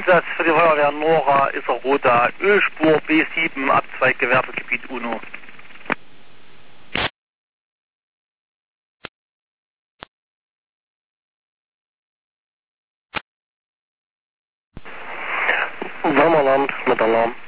Einsatz für die Feuerwehr Nora, Isarota, Ölspur B7, Abzweig Gewerbegebiet UNO. Sommerland mit Alarm.